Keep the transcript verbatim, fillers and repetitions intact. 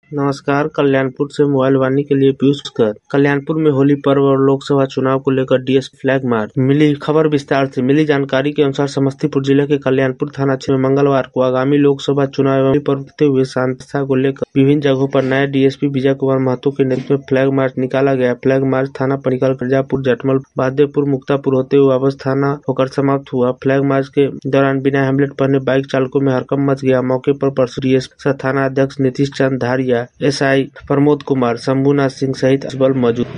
नमस्कार। कल्याणपुर से मोबाइल वाणी के लिए पीयूष कर। कल्याणपुर में होली पर्व और लोकसभा चुनाव को लेकर डीएसपी फ्लैग मार्च। मिली खबर विस्तार से मिली जानकारी के अनुसार समस्तीपुर जिले के कल्याणपुर थाना क्षेत्र में मंगलवार को आगामी लोकसभा चुनाव एवं पर्व करते हुए शांति को लेकर विभिन्न जगहों पर नए डीएसपी विजय कुमार महतो के नेतृत्व में फ्लैग मार्च निकाला गया। फ्लैग मार्च थाना पर निकल मिर्जापुर, जटमल, बादेपुर, मुक्तापुर होते हुए वापस थाना होकर समाप्त हुआ। फ्लैग मार्च के दौरान बिना हेलमेट पहने बाइक चालकों में हड़कंप मच गया। मौके पर परसू डीएसपी थाना अध्यक्ष नीतीश चंद धारिया, एसआई प्रमोद कुमार, शंभुनाथ सिंह सहित बल मौजूद।